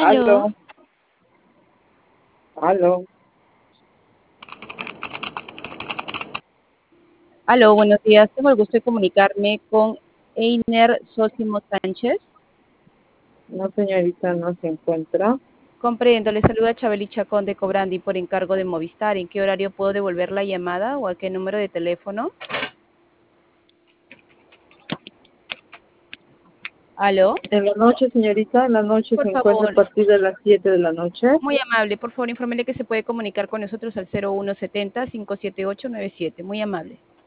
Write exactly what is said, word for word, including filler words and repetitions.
Aló, Aló, aló. aló, buenos días. Tengo el gusto de comunicarme con Einer Sósimo Sánchez. No, señorita, no se encuentra. Comprendo, le saluda Chabeli Chacón de Cobrandi por encargo de Movistar. ¿En qué horario puedo devolver la llamada o a qué número de teléfono? Aló, En la noche, señorita, en la noche se por encuentra a favor, partir de las siete de la noche. muy amable, por favor, infórmele que se puede comunicar con nosotros al cero uno setenta, cinco siete ocho, nueve siete. Muy amable.